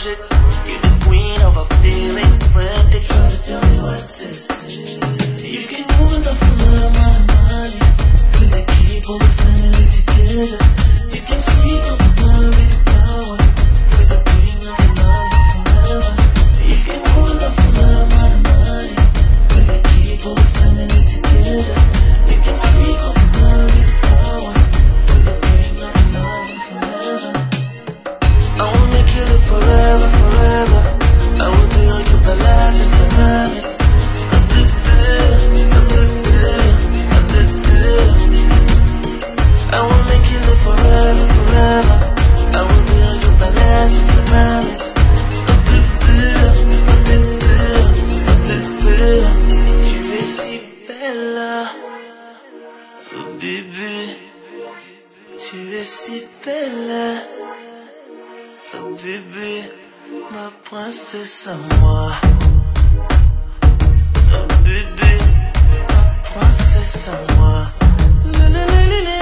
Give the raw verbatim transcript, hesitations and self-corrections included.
logic. You're the queen of a feeling, frantic. Try to tell me what to say. You can move enough for love, not money. Play the key, pull the family together. You can see all the glory, the power. Play the queen of love forever. You can move enough for love, not money. Play the key, pull the family together. You can see all the glory, the power. Play the queen of love forever. I will make you live forever, forever. I will be like your palaces, bananas. I will make you live forever, forever. I will be like your palaces, bananas. Tu es si belle, oh bébé. Tu es si belle. Oh bébé, ma princesse à moi. Oh bébé, ma princesse à moi. La la la la la.